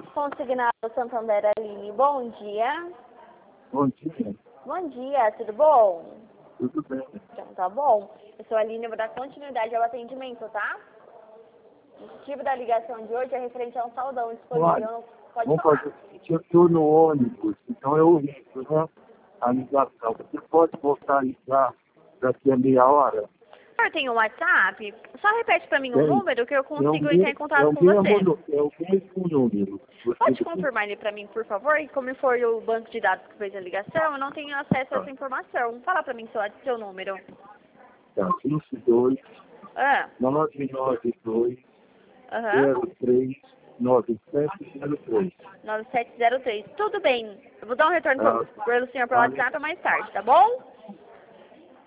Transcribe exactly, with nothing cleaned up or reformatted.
Consignado Santander Aline, bom dia. Bom dia. Bom dia, tudo bom? Tudo bem. Então tá bom. Eu sou a Aline, eu vou dar continuidade ao atendimento, tá? O motivo da ligação de hoje é referente a um saldão disponível. Olha, Pode vamos falar. fazer o seguinte, eu estou no ônibus, então eu risco, né, a ligação. Você pode voltar a ligar daqui a meia hora? O senhor tem um WhatsApp? Só repete pra mim o Tem. número que eu É o consigo mesmo, entrar em é contato o com mesmo, você. nu- é o mesmo número. Você Pode confirmar ele pra mim, por favor? E como for o banco de dados que fez a ligação, eu não tenho acesso a Tá, essa informação. Fala pra mim seu, seu número. tá, vinte e dois, Ah, nove nove dois, aham. zero três, nove sete zero três. nove sete zero três. Tudo bem. Eu vou dar um retorno Tá, pro- pelo senhor pelo tá, WhatsApp mais tarde, tá bom?